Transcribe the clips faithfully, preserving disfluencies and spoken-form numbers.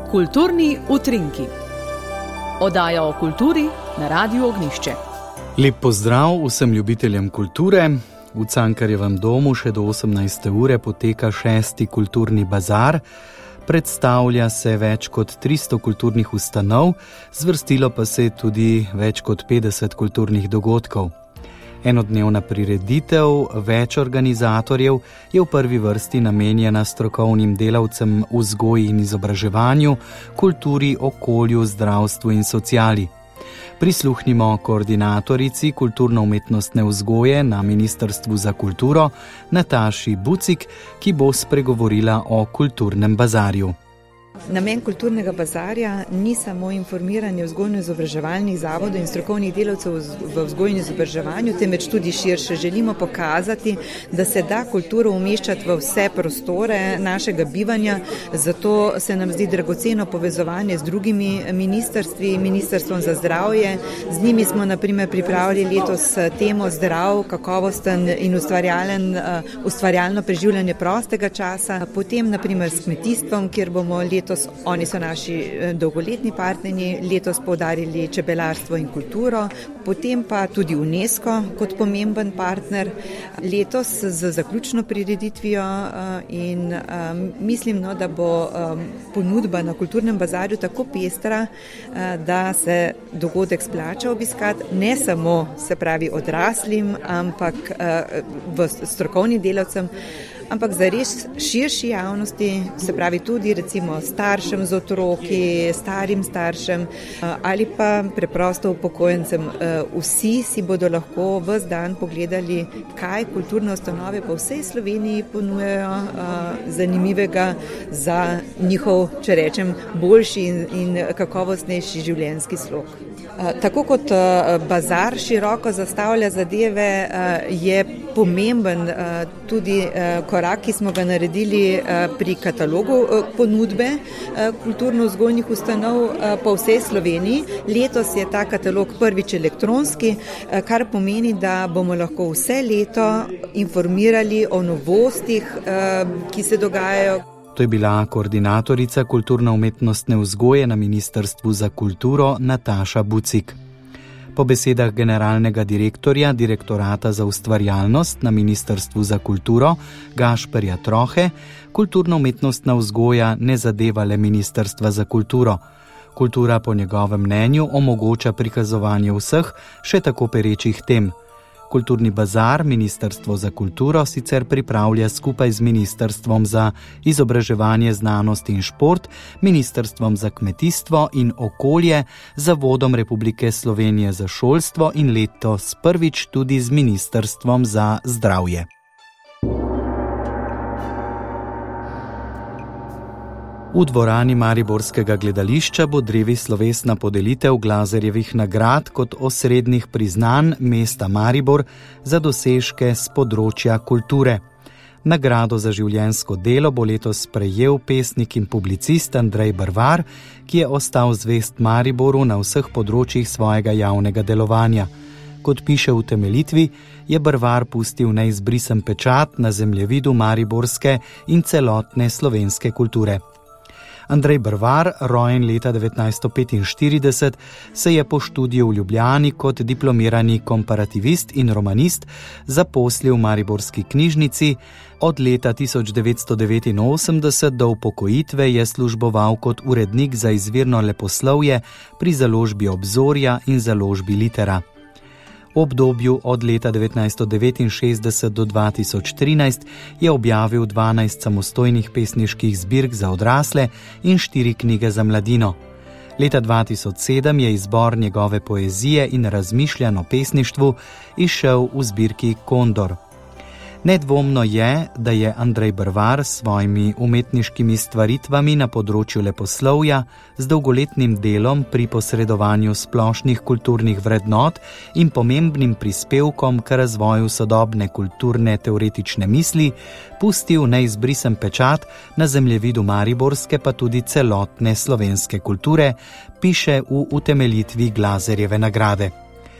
Kulturni utrinki. Oddaja o kulturi na Radiu Ognjišče. Lep pozdrav vsem ljubiteljem kulture. V Cankarjevem domu še do osemnajste ure poteka šesti kulturni bazar. Predstavlja se več kot tristo kulturnih ustanov, zvrstilo pa se tudi več kot petdeset kulturnih dogodkov. Enodnevna prireditev več organizatorjev je v prvi vrsti namenjena strokovnim delavcem v vzgoji in izobraževanju, kulturi, okolju, zdravstvu in sociali. Prisluhnimo koordinatorici kulturno-umetnostne vzgoje na Ministrstvu za kulturo, Nataši Bucik, ki bo spregovorila o kulturnem bazarju. Namen kulturnega bazarja ni samo informiranje vzgojno-izobraževalnih zavodov in strokovnih delavcev v vzgoji in izobraževanju, temveč tudi širše. Želimo pokazati, da se da kulturo umeščati v vse prostore našega bivanja, zato se nam zdi dragoceno povezovanje z drugimi ministrstvi, Ministrstvom za zdravje. Z njimi smo na primer pripravili letos temo zdrav, kakovosten in ustvarjalen, ustvarjalno preživljanje prostega časa. Potem na primer s kmetijstvom, kjer bomo letos Letos, oni so naši dolgoletni partnerji, letos poudarili čebelarstvo in kulturo, potem pa tudi UNESCO kot pomemben partner, letos z zaključno prireditvijo in um, mislim, no, da bo um, ponudba na kulturnem bazarju tako pestra, uh, da se dogodek splača obiskati, ne samo se pravi odraslim, ampak uh, v strokovnim delavcem, ampak za res širši javnosti, se pravi tudi recimo staršem z otroki, starim staršem ali pa preprosto upokojencem. Vsi si bodo lahko ves dan pogledali, kaj kulturne ustanove po vsej Sloveniji ponujajo zanimivega za njihov, če rečem, boljši in, in kakovostnejši življenjski slog. Tako kot bazar široko zastavlja zadeve, je pomemben tudi korak, ki smo ga naredili pri katalogu ponudbe kulturno-vzgojnih ustanov po vsej Sloveniji. Letos je ta katalog prvič elektronski, kar pomeni, da bomo lahko vse leto informirali o novostih, ki se dogajajo. To je bila koordinatorica kulturno-umetnostne vzgoje na Ministrstvu za kulturo Nataša Bucik. Po besedah generalnega direktorja Direktorata za ustvarjalnost na Ministrstvu za kulturo Gašperja Trohe, kulturno-umetnostna vzgoja ne zadeva le Ministrstva za kulturo. Kultura po njegovem mnenju omogoča prikazovanje vseh še tako perečih tem. Kulturni bazar Ministrstvo za kulturo sicer pripravlja skupaj z Ministrstvom za izobraževanje, znanost in šport, Ministrstvom za kmetijstvo in okolje, Zavodom Republike Slovenije za šolstvo in letos prvič tudi z Ministrstvom za zdravje. V dvorani Mariborskega gledališča bo drevi slovesna podelitev Glazerjevih nagrad kot osrednjih priznanj mesta Maribor za dosežke s področja kulture. Nagrado za življenjsko delo bo letos prejel pesnik in publicist Andrej Brvar, ki je ostal zvest Mariboru na vseh področjih svojega javnega delovanja. Kot piše v utemeljitvi, je Brvar pustil neizbrisen pečat na zemljevidu mariborske in celotne slovenske kulture. Andrej Brvar, rojen leta devetnajststo petinštirideset, se je po študiju v Ljubljani kot diplomirani komparativist in romanist zaposlil v mariborski knjižnici. Od leta tisoč devetsto devetinosemdeset do upokojitve je služboval kot urednik za izvirno leposlovje pri založbi Obzorja in založbi Litera. V obdobju od leta devetnajststo devetinšestdeset do dva tisoč trinajst je objavil dvanajst samostojnih pesniških zbirk za odrasle in štiri knjige za mladino. Leta dva tisoč sedem je izbor njegove poezije in razmišljanj o pesništvu izšel v zbirki Kondor. Nedvomno je, da je Andrej Brvar s svojimi umetniškimi stvaritvami na področju leposlovja z dolgoletnim delom pri posredovanju splošnih kulturnih vrednot in pomembnim prispevkom k razvoju sodobne kulturne teoretične misli pustil neizbrisen pečat na zemljevidu mariborske pa tudi celotne slovenske kulture, piše v utemeljitvi Glazerjeve nagrade.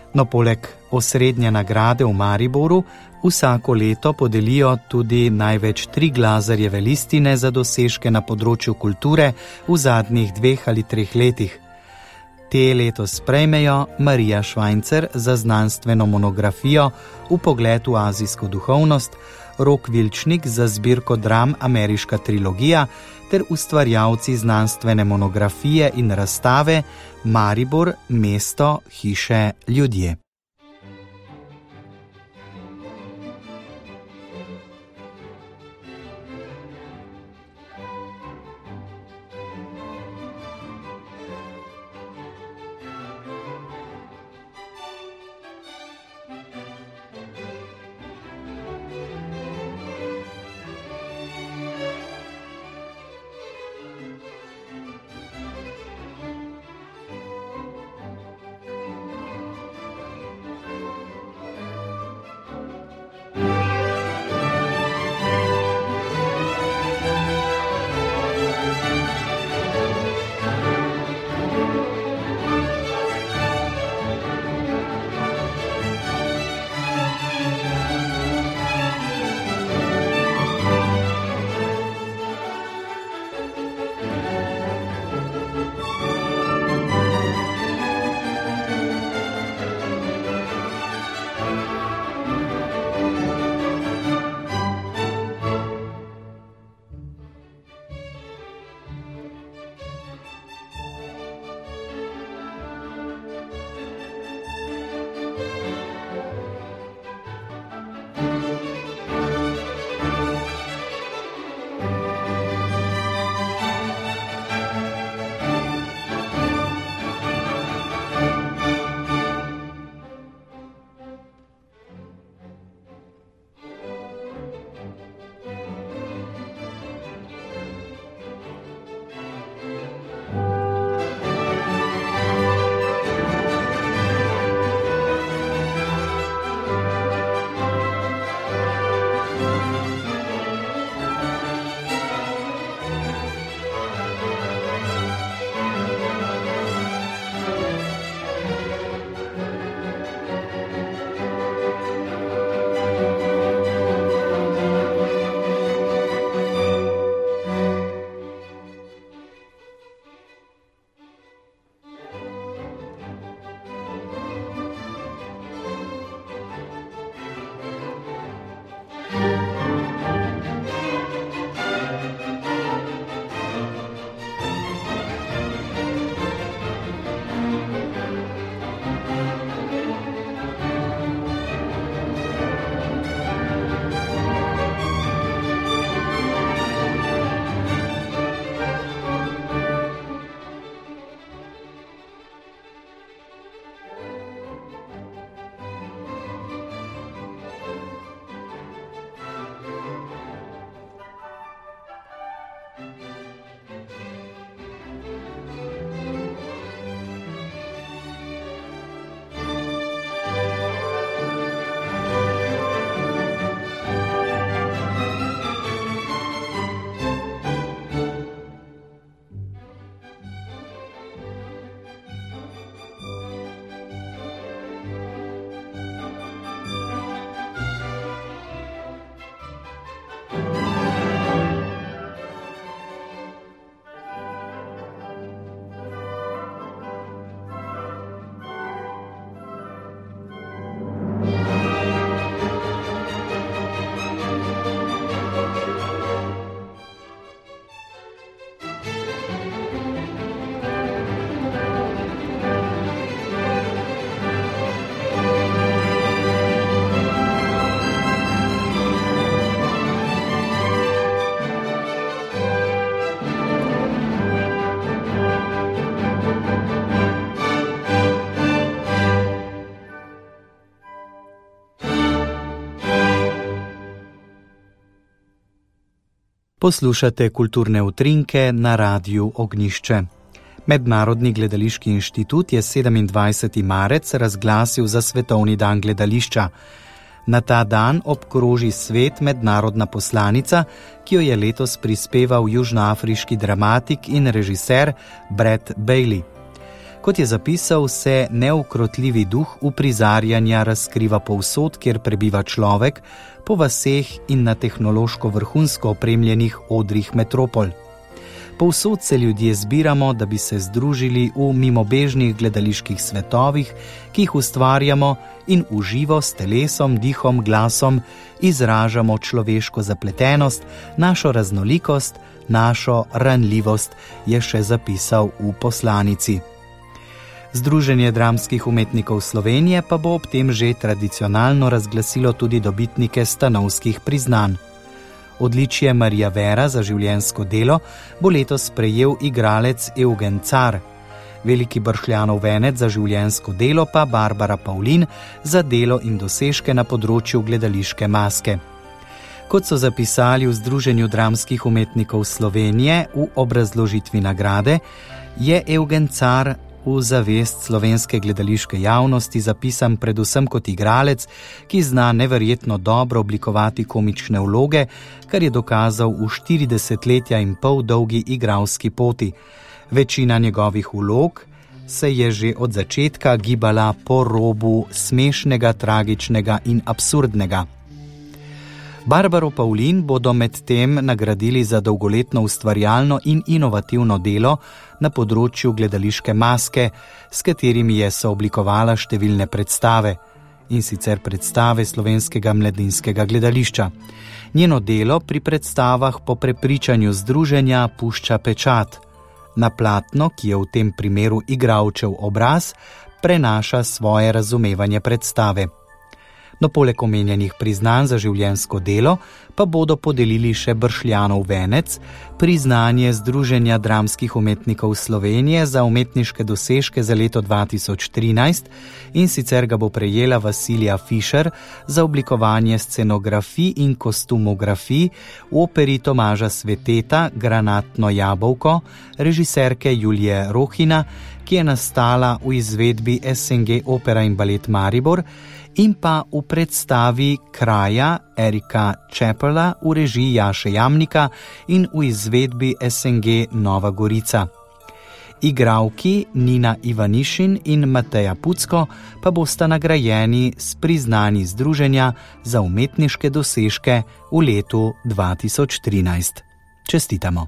No, poleg osrednje nagrade v Mariboru vsako leto podelijo tudi največ tri Glazerjeve listine za dosežke na področju kulture v zadnjih dveh ali treh letih. Te letos prejmejo Marija Švajncer za znanstveno monografijo Vpogled v azijsko duhovnost, Rok Vilčnik za zbirko dram Ameriška trilogija ter ustvarjalci znanstvene monografije in razstave Maribor, mesto, hiše, ljudje. Poslušate kulturne utrinke na Radiu Ognjišče. Mednarodni gledališki inštitut je sedemindvajseti marec razglasil za svetovni dan gledališča. Na ta dan obkroži svet mednarodna poslanica, ki jo je letos prispeval južnoafriški dramatik in režiser Brett Bailey. Kot je zapisal, se neukrotljivi duh uprizarjanja razkriva povsod, kjer prebiva človek, po vaseh in na tehnološko vrhunsko opremljenih odrih metropol. Povsod se ljudje zbiramo, da bi se združili v mimobežnih gledaliških svetovih, ki jih ustvarjamo in v živo s telesom, dihom, glasom izražamo človeško zapletenost, našo raznolikost, našo ranljivost, je še zapisal v poslanici. Združenje dramskih umetnikov Slovenije pa bo ob tem že tradicionalno razglasilo tudi dobitnike stanovskih priznanj. Odličje Marija Vera za življenjsko delo bo letos prejel igralec Eugen Car, veliki Bršljanov venec za življenjsko delo pa Barbara Pavlin za delo in dosežke na področju gledališke maske. Kot so zapisali v Združenju dramskih umetnikov Slovenije v obrazložitvi nagrade, je Eugen Car v zavest slovenske gledališke javnosti zapisan predvsem kot igralec, ki zna neverjetno dobro oblikovati komične vloge, kar je dokazal v štiridesetletja in pol dolgi igralski poti. Večina njegovih vlog se je že od začetka gibala po robu smešnega, tragičnega in absurdnega. Barbaro Pavlin bodo med tem nagradili za dolgoletno ustvarjalno in inovativno delo na področju gledališke maske, s katerimi je sooblikovala številne predstave, in sicer predstave Slovenskega mladinskega gledališča. Njeno delo pri predstavah po prepričanju združenja pušča pečat. Na platno, ki je v tem primeru igralčev obraz, prenaša svoje razumevanje predstave. No, poleg omenjenih priznanj za življenjsko delo pa bodo podelili še Bršljanov venec, priznanje Združenja dramskih umetnikov Slovenije za umetniške dosežke za leto dva tisoč trinajst, in sicer ga bo prejela Vasilija Fišer za oblikovanje scenografij in kostumografij v operi Tomaža Sveteta Granatno jabolko režiserke Julije Rohina, ki je nastala v izvedbi S N G Opera in Balet Maribor, in pa v predstavi Kraja Erika Čepela v režiji Jaše Jamnika in v izvedbi S N G Nova Gorica. Igralki Nina Ivanišin in Mateja Pucko pa bosta nagrajeni s priznanji Združenja za umetniške dosežke v letu dva tisoč trinajst. Čestitamo!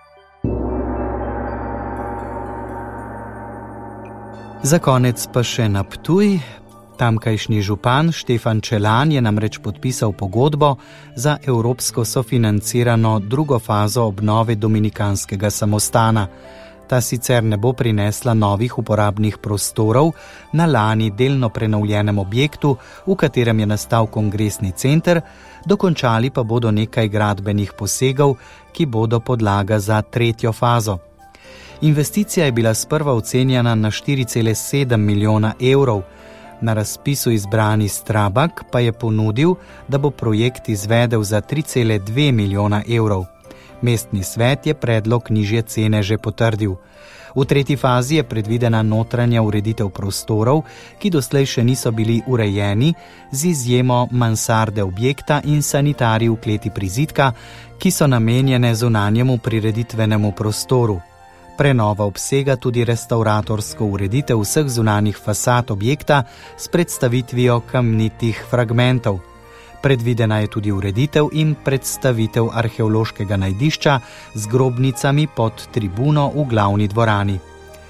Za konec pa še na Ptuj. Tamkajšnji župan Štefan Čelan je namreč podpisal pogodbo za evropsko sofinancirano drugo fazo obnove dominikanskega samostana. Ta sicer ne bo prinesla novih uporabnih prostorov na lani delno prenovljenem objektu, v katerem je nastal kongresni center, dokončali pa bodo nekaj gradbenih posegov, ki bodo podlaga za tretjo fazo. Investicija je bila sprva ocenjena na štiri cele sedem milijona evrov. Na razpisu izbrani Strabag pa je ponudil, da bo projekt izvedel za tri cele dve milijona evrov. Mestni svet je predlog nižje cene že potrdil. V tretji fazi je predvidena notranja ureditev prostorov, ki doslej še niso bili urejeni, z izjemo mansarde objekta in sanitarij v kleti prizidka, ki so namenjene zunanjemu prireditvenemu prostoru. Prenova obsega tudi restavratorsko ureditev vseh zunanjih fasad objekta s predstavitvijo kamnitih fragmentov. Predvidena je tudi ureditev in predstavitev arheološkega najdišča z grobnicami pod tribuno v glavni dvorani.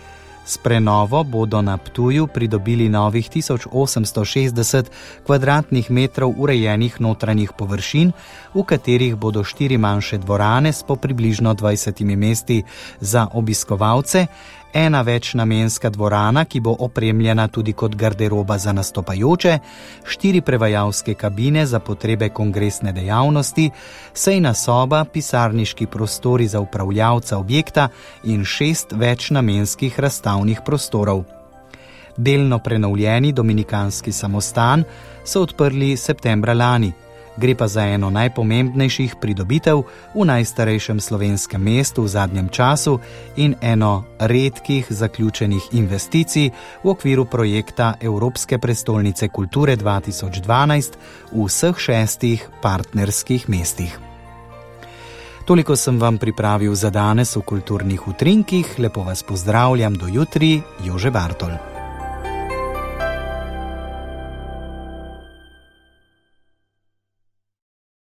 S prenovo bodo na Ptuju pridobili novih tisoč osemsto šestdeset kvadratnih metrov urejenih notranjih površin, v katerih bodo štiri manjše dvorane s po približno dvajsetimi mesti za obiskovalce, ena večnamenska dvorana, ki bo opremljena tudi kot garderoba za nastopajoče, štiri prevajalske kabine za potrebe kongresne dejavnosti, sejna soba, pisarniški prostori za upravljavca objekta in šest večnamenskih razstavnih prostorov. Delno prenovljeni dominikanski samostan so odprli septembra lani. Gre pa za eno najpomembnejših pridobitev v najstarejšem slovenskem mestu v zadnjem času in eno redkih zaključenih investicij v okviru projekta Evropske prestolnice kulture dva tisoč dvanajst v vseh šestih partnerskih mestih. Toliko sem vam pripravil za danes v kulturnih utrinkih. Lepo vas pozdravljam do jutri, Jože Bartol.